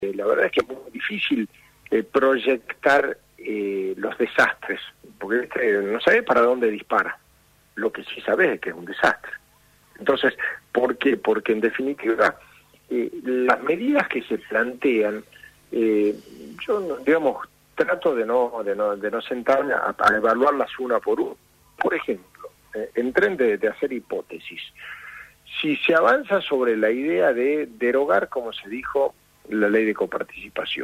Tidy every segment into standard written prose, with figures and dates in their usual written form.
La verdad es que es muy difícil proyectar los desastres, porque no sabes para dónde dispara. Lo que sí sabes es que es un desastre. Entonces, ¿por qué? Porque en definitiva, las medidas que se plantean, yo, digamos, trato de no sentarme a evaluarlas una por una. Por ejemplo, en tren de hacer hipótesis. Si se avanza sobre la idea de derogar, como se dijo, la ley de coparticipación.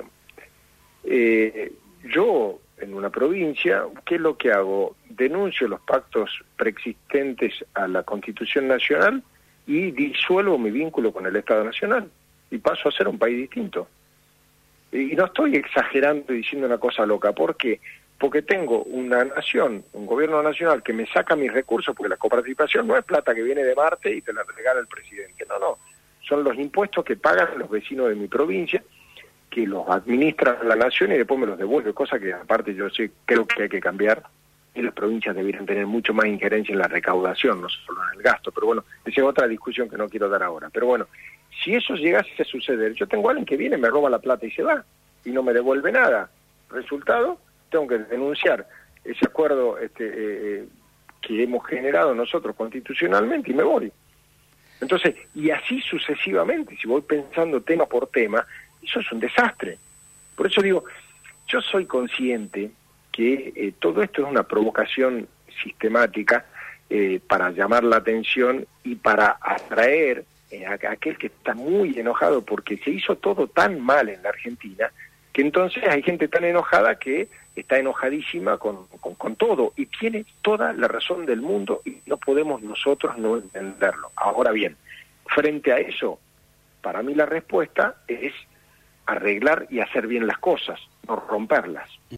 Yo, en una provincia, ¿qué es lo que hago? Denuncio los pactos preexistentes a la Constitución Nacional y disuelvo mi vínculo con el Estado Nacional y paso a ser un país distinto. Y no estoy exagerando y diciendo una cosa loca, ¿por qué? Porque tengo una nación, un gobierno nacional que me saca mis recursos, porque la coparticipación no es plata que viene de Marte y te la regala el presidente, no, son los impuestos que pagan los vecinos de mi provincia, que los administra la nación y después me los devuelve, cosa que aparte yo sí creo que hay que cambiar, y las provincias deberían tener mucho más injerencia en la recaudación, no solo en el gasto, pero bueno, esa es otra discusión que no quiero dar ahora. Pero bueno, si eso llegase a suceder, yo tengo a alguien que viene, me roba la plata y se va, y no me devuelve nada. Resultado, tengo que denunciar ese acuerdo que hemos generado nosotros constitucionalmente y me voy. Entonces, y así sucesivamente, si voy pensando tema por tema, eso es un desastre. Por eso digo, yo soy consciente que todo esto es una provocación sistemática para llamar la atención y para atraer a aquel que está muy enojado porque se hizo todo tan mal en la Argentina, que entonces hay gente tan enojada que está enojadísima con todo y tiene toda la razón del mundo y no podemos nosotros no entenderlo. Ahora bien, frente a eso, para mí la respuesta es arreglar y hacer bien las cosas, no romperlas.